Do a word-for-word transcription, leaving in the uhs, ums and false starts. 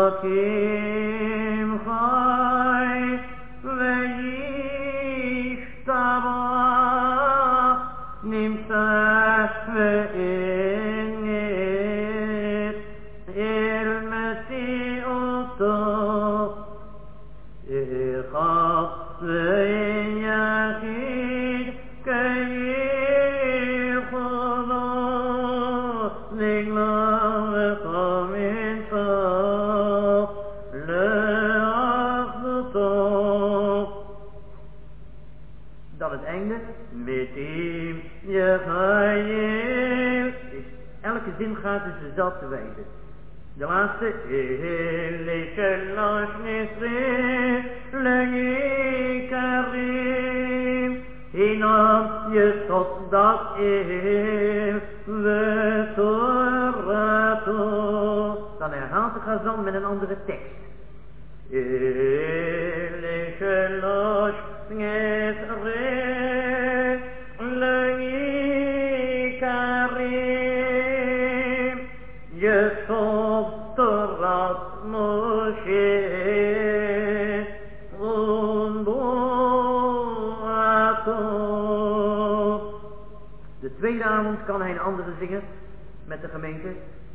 Elohim Chai Ve'yishtabach Nimtzah Ve'init Il Metziuto Echad Ve'in Yachid Ke'yichudo Nigla V'chom Insof Le'achduto. Dan het einde. Met hem je geheel. Dus elke zin gaat dus dezelfde wijze. De laatste. Elishelosh nisri le'ikarim. Hinam je tot dat is we Torah. Dan herhaalt de Chazal met een andere tekst. Elishelosh nisri le'ikarim. Je tot Torah Moshe. De tweede avond kan hij een andere zingen met de gemeente.